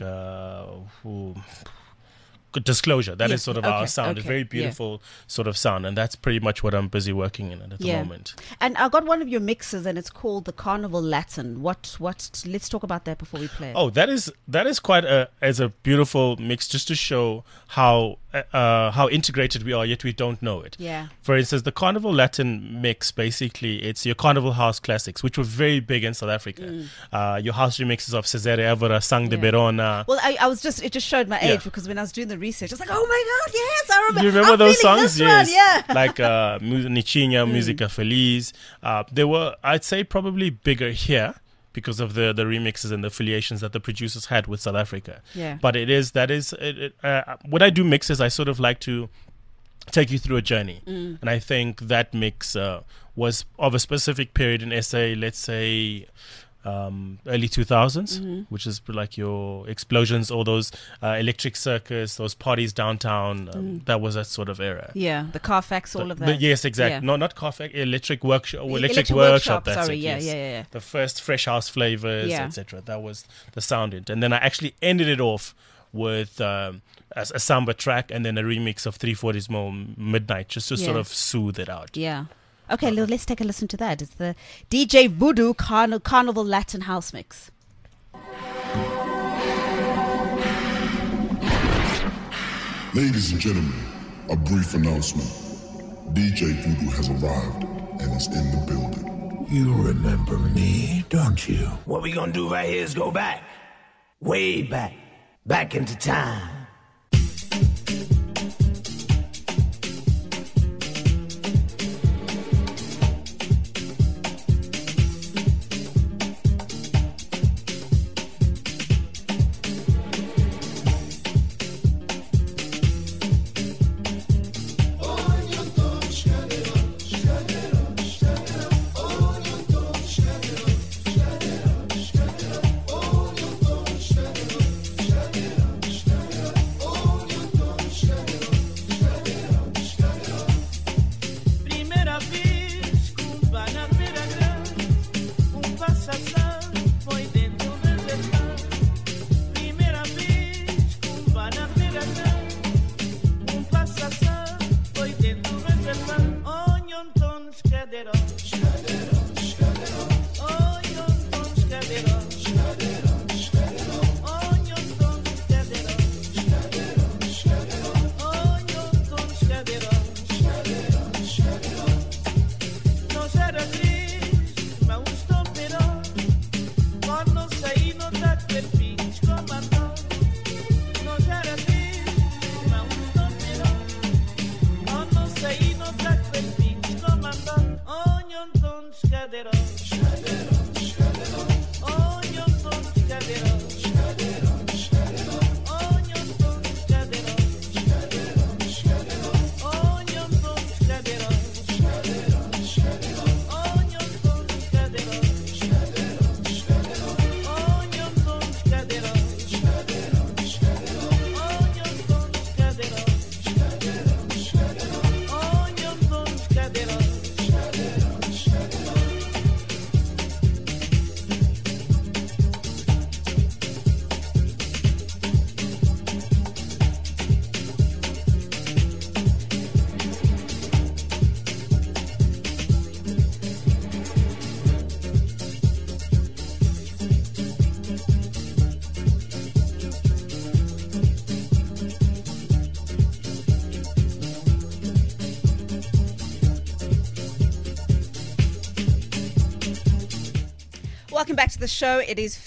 Disclosure. That is sort of our sound. It's very beautiful sort of sound, and that's pretty much what I'm busy working in at the moment. And I got one of your mixes, and it's called the Carnival Latin. What? Let's talk about that before we play. Oh, that is quite a beautiful mix, just to show how integrated we are, yet we don't know it. Yeah. For instance, the Carnival Latin mix, basically, it's your Carnival house classics, which were very big in South Africa. Your house remixes of Cesare Évora, Sang de Berona. Well, it just showed my age, because when I was doing the research, I was like, oh my God, yes, I remember. You remember those songs? Yes. Like Nichinha, Musica Feliz. They were, I'd say, probably bigger here because of the remixes and the affiliations that the producers had with South Africa. Yeah. But when I do mixes, I sort of like to take you through a journey. And I think that mix was of a specific period in SA, let's say early 2000s, which is like your Explosions, all those Electric Circus, those parties downtown. That was that sort of era. Yeah, the Carfax, all of that. But yes, exactly. Yeah. No, not Carfax, Electric Workshop. Electric Workshop. That's sorry, it. yeah, yes. yeah. The first Fresh House flavors, Yeah. etc. That was the sound it. And then I actually ended it off with a samba track and then a remix of 340's More Midnight, just to sort of soothe it out. Yeah. Okay, let's take a listen to that. It's the DJ Voodoo Carnival Latin House Mix. Ladies and gentlemen, a brief announcement. DJ Voodoo has arrived and is in the building. You remember me, don't you? What we gonna do right here is go back. Way back. Back into time. Welcome back to the show. It is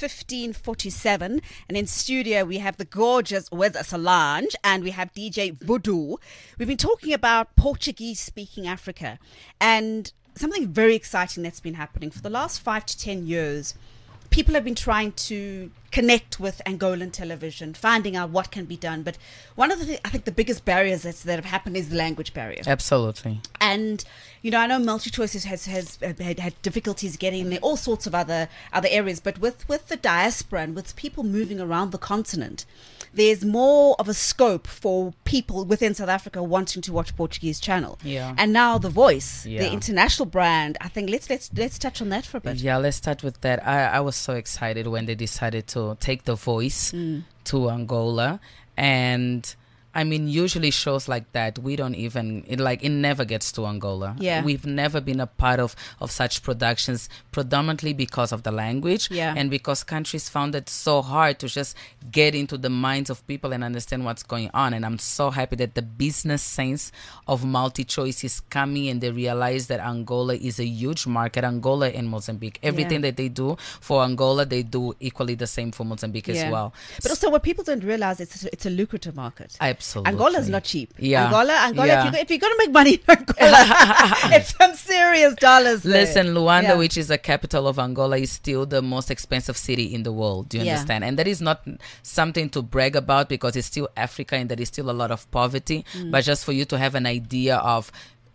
15:47, and in studio we have the gorgeous Weza Solange and we have DJ Voodoo. We've been talking about Portuguese-speaking Africa, and something very exciting that's been happening for the last 5 to 10 years. People have been trying to connect with Angolan television, finding out what can be done. But one of the, I think, the biggest barriers that have happened is the language barrier. Absolutely. And, you know, I know MultiChoice has had difficulties getting in there, all sorts of other areas. But with the diaspora and with people moving around the continent, there's more of a scope for people within South Africa wanting to watch Portuguese channel. Yeah. And now The Voice, Yeah. the international brand, I think let's touch on that for a bit. Yeah, let's start with that. I was so excited when they decided to take The Voice to Angola. And I mean, usually shows like that, we don't even, it never gets to Angola. Yeah. We've never been a part of such productions, predominantly because of the language. Yeah. And because countries found it so hard to just get into the minds of people and understand what's going on. And I'm so happy that the business sense of MultiChoice is coming and they realize that Angola is a huge market, Angola and Mozambique. Everything that they do for Angola, they do equally the same for Mozambique as well. But also what people don't realize, it's a lucrative market. Absolutely. Angola's not cheap. Yeah. Angola, Yeah. if you're going to make money in Angola, it's some serious dollars there. Listen, Luanda, Yeah. which is the capital of Angola, is still the most expensive city in the world. Do you Yeah. understand? And that is not something to brag about because it's still Africa and there is still a lot of poverty. But just for you to have an idea of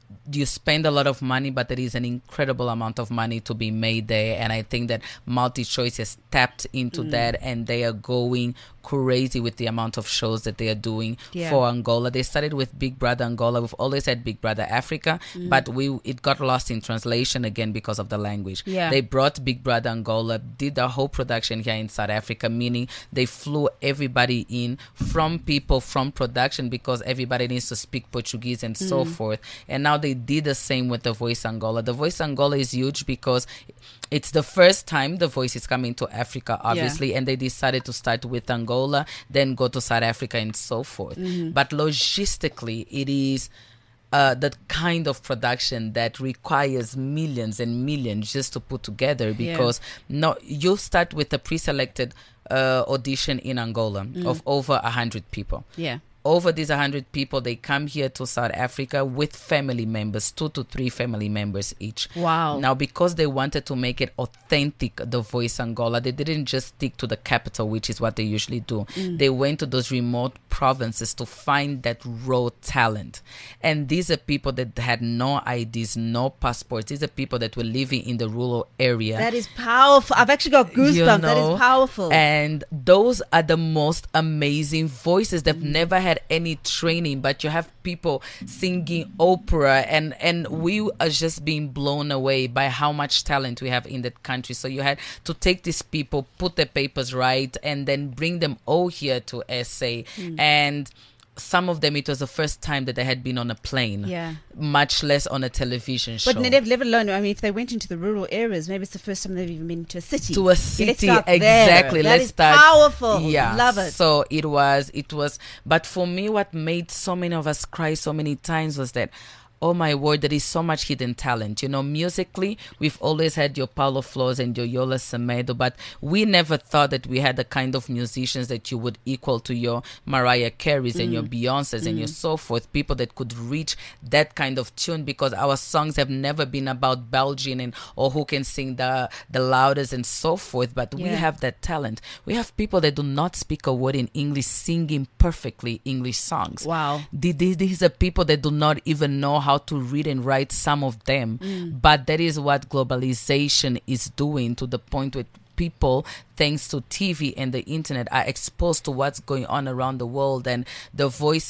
you spend a lot of money, but there is an incredible amount of money to be made there. And I think that MultiChoice has tapped into that, and they are going crazy with the amount of shows that they are doing for Angola. They started with Big Brother Angola. We've always had Big Brother Africa, but it got lost in translation again because of the language. Yeah. They brought Big Brother Angola, did the whole production here in South Africa, meaning they flew everybody in from people from production because everybody needs to speak Portuguese and so forth. And now they did the same with The Voice Angola. The Voice Angola is huge because it's the first time The Voice is coming to Africa, obviously, and they decided to start with Angola, then go to South Africa and so forth. But logistically, it is the kind of production that requires millions and millions just to put together, because you start with a pre-selected audition in Angola of over 100 people. Yeah. Over these 100 people, they come here to South Africa with family members, 2 to 3 family members each. Wow. Now, because they wanted to make it authentic, The Voice Angola, they didn't just stick to the capital, which is what they usually do. They went to those remote provinces to find that raw talent. And these are people that had no IDs, no passports. These are people that were living in the rural area. That is powerful. I've actually got goosebumps. That is powerful. And those are the most amazing voices. They've never had any training, but you have people singing opera, and we are just being blown away by how much talent we have in that country. So you had to take these people, put their papers right, and then bring them all here to SA. And some of them, it was the first time that they had been on a plane, much less on a television show. But let alone, I mean, if they went into the rural areas, maybe it's the first time they've even been to a city. To a city, exactly. That is powerful. Yeah. Love it. So it was, but for me, what made so many of us cry so many times was that, oh my word, there is so much hidden talent. You know, musically, we've always had your Paulo Flores and your Yola Semedo, but we never thought that we had the kind of musicians that you would equal to your Mariah Careys and your Beyoncés and your so forth, people that could reach that kind of tune, because our songs have never been about Belgian or who can sing the loudest and so forth, but we have that talent. We have people that do not speak a word in English singing perfectly English songs. Wow. These are people that do not even know how to read and write, some of them, but that is what globalization is doing, to the point where people, thanks to TV and the internet, are exposed to what's going on around the world. And the voice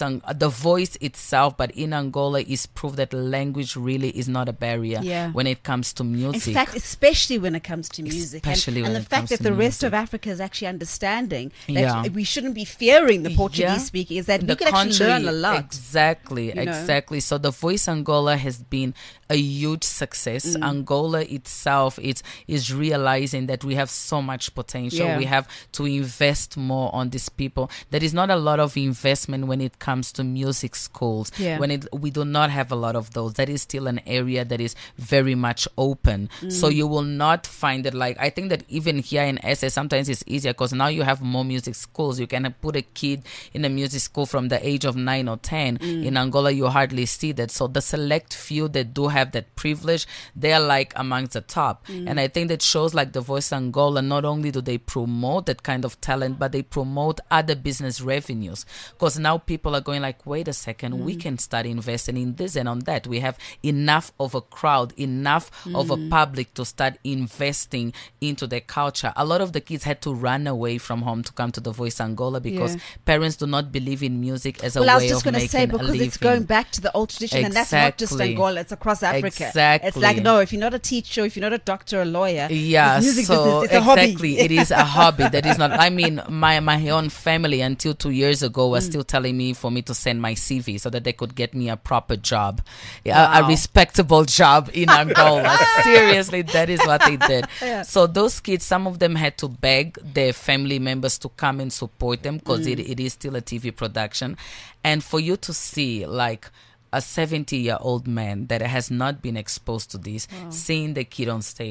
itself, but in Angola, is proof that language really is not a barrier when it comes to music. In fact, especially when it comes to music, and the fact that the rest of Africa is actually understanding that we shouldn't be fearing the Portuguese speaking, is that we could actually learn a lot. Exactly. So The Voice Angola has been a huge success. Angola itself is realizing that we have so much potential. We have to invest more on these people. There is not a lot of investment when it comes to music schools. We do not have a lot of those. That is still an area that is very much open. So you will not find it, like, I think that even here in SA, sometimes it's easier because now you have more music schools. You can put a kid in a music school from the age of 9 or 10. In Angola, you hardly see that. So the select few that do have that privilege, they are like amongst the top. And I think that shows like The Voice Angola, not only do they promote that kind of talent, but they promote other business revenues, because now people are going like, wait a second, we can start investing in this and on that. We have enough of a crowd, enough of a public to start investing into their culture. A lot of the kids had to run away from home to come to The Voice Angola because parents do not believe in music as a way of making a living. Well, I was just going to say, because it's going back to the old tradition, and that's not just Angola, it's across Africa. Exactly. It's like, no, if you're not a teacher, if you're not a doctor or a lawyer, music so business, it's a hobby. It is a hobby. That is not, I mean, my own family until 2 years ago was still telling me for me to send my CV so that they could get me a proper job, a respectable job in Angola. Seriously, that is what they did. So those kids, some of them had to beg their family members to come and support them, because it is still a TV production. And for you to see like a 70-year-old man that has not been exposed to this, seeing the kid on stage,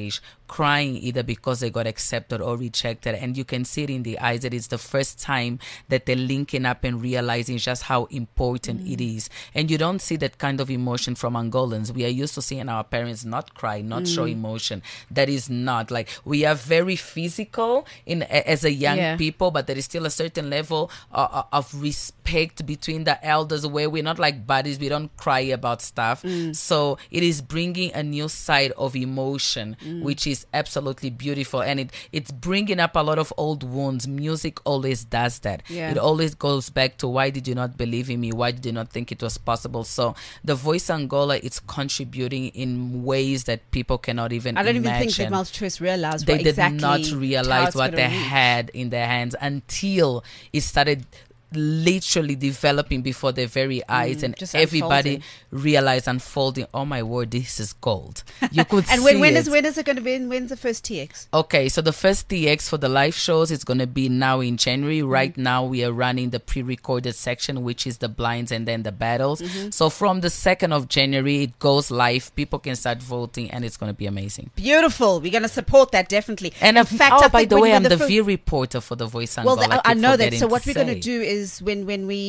crying either because they got accepted or rejected. And you can see it in the eyes that it's the first time that they're linking up and realizing just how important it is. And you don't see that kind of emotion from Angolans. We are used to seeing our parents not cry, not show emotion. That is not like, we are very physical as a young people, but there is still a certain level of respect between the elders where we're not like buddies. We don't cry about stuff. So it is bringing a new side of emotion, which is absolutely beautiful. And it's bringing up a lot of old wounds. Music always does that. It always goes back to, why did you not believe in me? Why did you not think it was possible? So the Voice Angola, it's contributing in ways that people cannot even imagine. I don't even think that MultiChoice realized they what exactly did not realize what they reach. had in their hands until it started literally developing before their very eyes, and just everybody unfolding. realized, unfolding, oh my word, this is gold. You could And see when it. is it going to be? When's the first TX? Okay, so the first TX for the live shows is going to be now in January. Right now, we are running the pre-recorded section, which is the blinds and then the battles. So from the 2nd of January, it goes live. People can start voting, and it's going to be amazing. Beautiful. We're going to support that definitely. And in fact, I by think the way, when I'm the fir- V reporter for the Voice Well, Angola. I know that. So forgetting what to we're going to say. do is when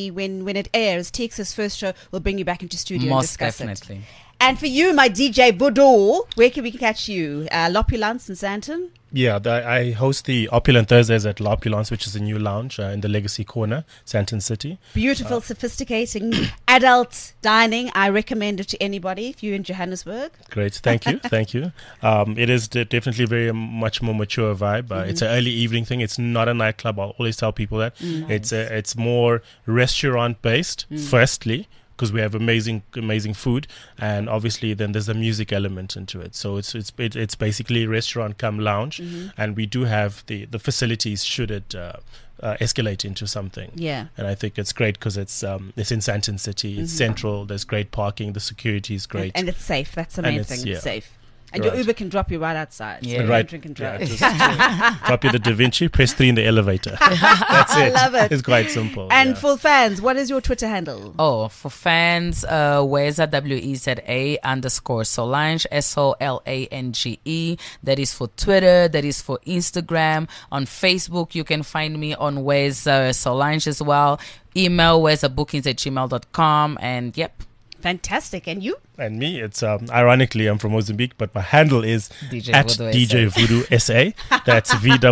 it airs, TX's first show, we'll bring you back into studio and Most discuss definitely. it. And for you, my DJ Voodoo, where can we catch you? L'Opulence in Sandton? Yeah, I host the Opulent Thursdays at L'Opulence, which is a new lounge in the Legacy Corner, Sandton City. Beautiful, sophisticating, adult dining. I recommend it to anybody if you're in Johannesburg. Great, thank you, thank you. It is definitely very much more mature vibe. It's an early evening thing. It's not a nightclub. I'll always tell people that. It's more restaurant based. Firstly, because we have amazing food, and obviously then there's a music element into it. So it's basically restaurant come lounge, and we do have the facilities should it escalate into something. Yeah. And I think it's great because it's in Sandton City. It's central. There's great parking. The security is great, And it's safe. That's the main thing. It's safe. And Right. your Uber can drop you right outside. Yeah. So Right. drink and drive. Just drop you the Da Vinci, press 3 in the elevator. That's it. I love it. It's quite simple. And for fans, what is your Twitter handle? Oh, for fans, Weza, WEZA_Solange, SOLANGE. That is for Twitter. That is for Instagram. On Facebook, you can find me on Weza Solange as well. Email wezabookings@gmail.com. And yep. Fantastic. And you? And me, it's ironically I'm from Mozambique, but my handle is DJ at Voodoo DJ Voodoo SA. That's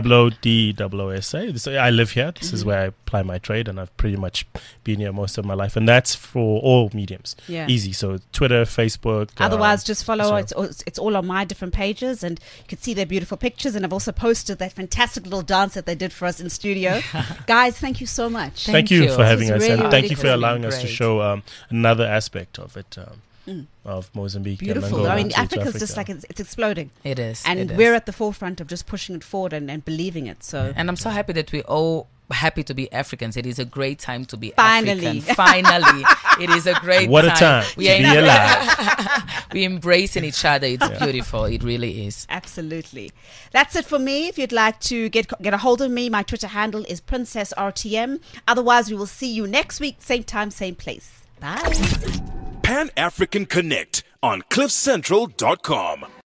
VOODSA. So I live here. This is where I apply my trade, and I've pretty much been here most of my life. And that's for all mediums. Yeah. Easy. So Twitter, Facebook. Otherwise, just follow. so- It's all on my different pages, and you can see their beautiful pictures. And I've also posted that fantastic little dance that they did for us in studio. Guys, thank you so much. Thank you for having This us, is and really, thank really you for cool. allowing us to Great. show another aspect of it, of Mozambique. and Beautiful. Angola I mean, to Africa's just Africa. like it's exploding. It is. And it is. we're at the forefront of just pushing it forward and believing it. So And I'm so happy that we're all happy to be Africans. It is a great time to be Finally. African. Finally. It is a great What a time. time We to are be alive. We're embracing each other. It's beautiful. It really is. absolutely. That's it for me. If you'd like to get a hold of me, my Twitter handle is PrincessRTM. Otherwise, we will see you next week, same time, same place. Bye. Pan African Connect on CliffCentral.com.